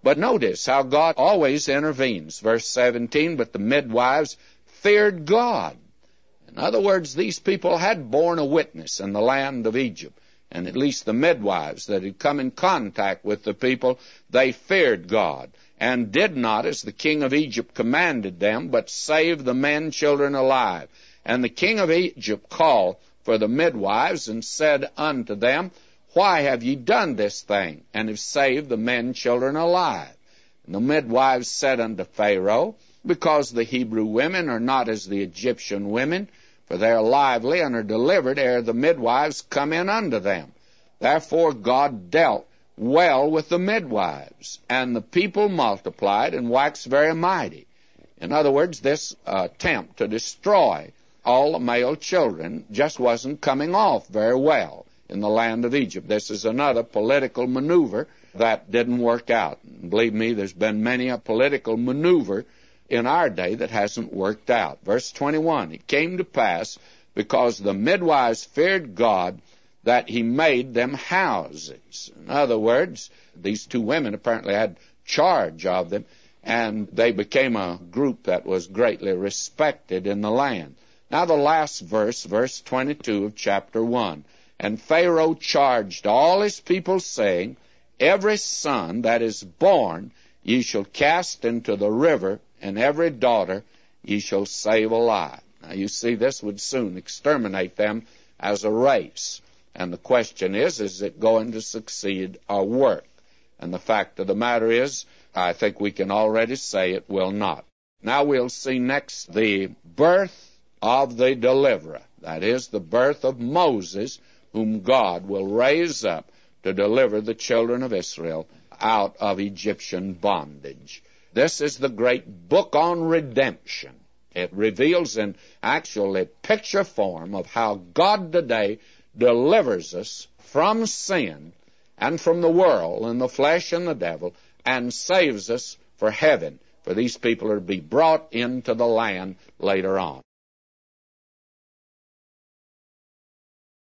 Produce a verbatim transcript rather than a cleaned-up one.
But notice how God always intervenes. Verse seventeen, but the midwives feared God. In other words, these people had borne a witness in the land of Egypt. And at least the midwives that had come in contact with the people, they feared God, and did not, as the king of Egypt commanded them, but saved the men children alive. And the king of Egypt called for the midwives, and said unto them, why have ye done this thing, and have saved the men children alive? And the midwives said unto Pharaoh, because the Hebrew women are not as the Egyptian women, for they are lively and are delivered ere the midwives come in unto them. Therefore God dealt well with the midwives, and the people multiplied and waxed very mighty. In other words, this uh, attempt to destroy all the male children just wasn't coming off very well in the land of Egypt. This is another political maneuver that didn't work out. And believe me, there's been many a political maneuver in our day that hasn't worked out. Verse twenty-one, it came to pass, because the midwives feared God, that he made them houses. In other words, these two women apparently had charge of them, and they became a group that was greatly respected in the land. Now the last verse, verse twenty-two of chapter one, and Pharaoh charged all his people, saying, every son that is born ye shall cast into the river, and every daughter ye shall save alive. Now you see, this would soon exterminate them as a race. And the question is, is it going to succeed or work? And the fact of the matter is, I think we can already say it will not. Now we'll see next the birth of the deliverer. That is, the birth of Moses, whom God will raise up to deliver the children of Israel out of Egyptian bondage. This is the great book on redemption. It reveals in actually picture form of how God today delivers us from sin and from the world and the flesh and the devil, and saves us for heaven, for these people are to be brought into the land later on.